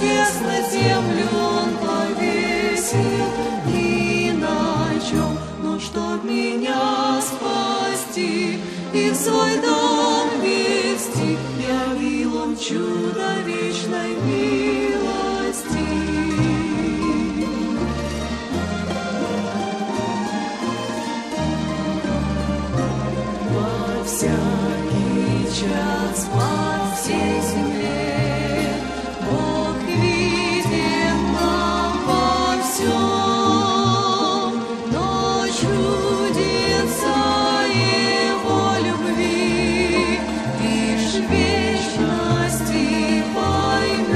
чудес на землю Он повесил, ни на чем, но чтоб меня спасти и в свой дом вести, явил Он чудо вечной милости. Во всякий час по всей земле Бог виден нам во всем, но чудеса Его любви лишь в вечности поймем.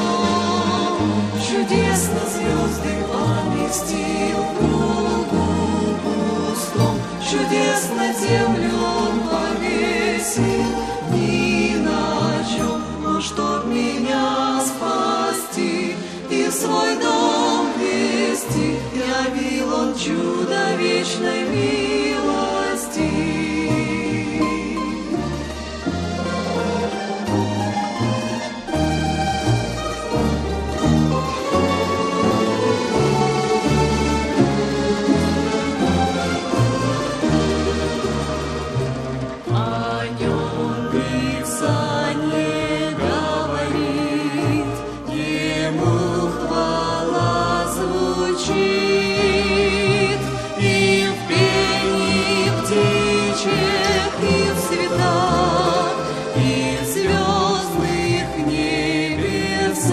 Чудесно звезды поместил в кругу пустом, чудес на землю Он повесил, ни на чем, но чтоб меня спасти и в свой дом вести, явил Он чудо вечной милости. О нем Писание говорит, Ему хвала звучит, и в пении птичьих, и в цветах, и в звездных небесах.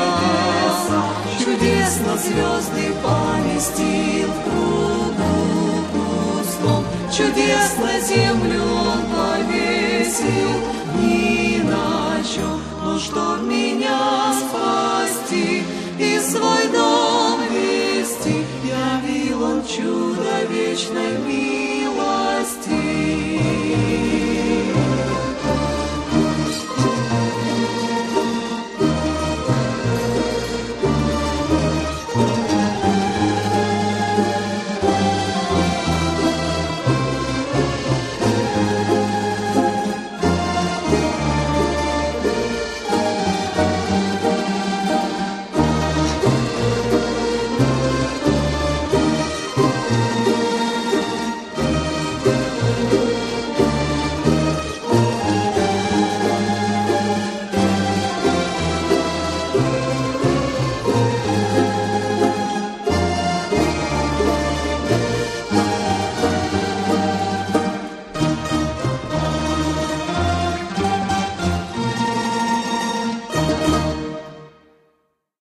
Чудесно звезды поместил в кругу пустом, чудес на землю Он повесил, ни на чем, но чтоб меня спасти и свой дом вести, явил Он чудо вечной милости.